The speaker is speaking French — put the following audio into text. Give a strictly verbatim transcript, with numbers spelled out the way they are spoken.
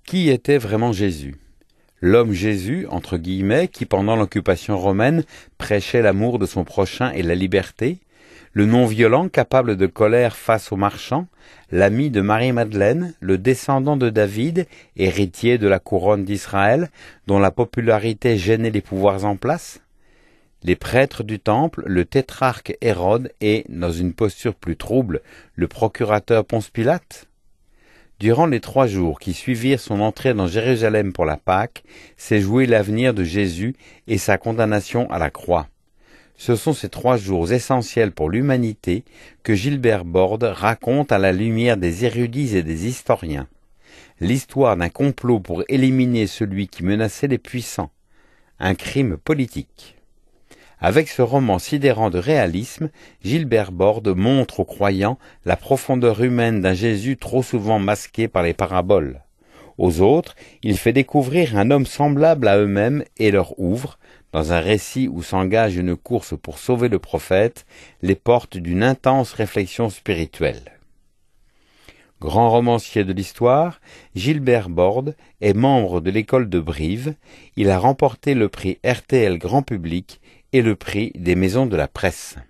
Qui était vraiment Jésus? L'homme Jésus, entre guillemets, qui pendant l'occupation romaine prêchait l'amour de son prochain et la liberté, le non-violent capable de colère face aux marchands, l'ami de Marie-Madeleine, le descendant de David, héritier de la couronne d'Israël, dont la popularité gênait les pouvoirs en place? Les prêtres du temple, le tétrarque Hérode et, dans une posture plus trouble, le procurateur Ponce Pilate? Durant les trois jours qui suivirent son entrée dans Jérusalem pour la Pâque, s'est joué l'avenir de Jésus et sa condamnation à la croix. Ce sont ces trois jours essentiels pour l'humanité que Gilbert Borde raconte à la lumière des érudits et des historiens. L'histoire d'un complot pour éliminer celui qui menaçait les puissants. Un crime politique. Avec ce roman sidérant de réalisme, Gilbert Borde montre aux croyants la profondeur humaine d'un Jésus trop souvent masqué par les paraboles. Aux autres, il fait découvrir un homme semblable à eux-mêmes et leur ouvre, dans un récit où s'engage une course pour sauver le prophète, les portes d'une intense réflexion spirituelle. Grand romancier de l'histoire, Gilbert Borde est membre de l'école de Brive. Il a remporté le prix R T L Grand Public et le prix des maisons de la presse.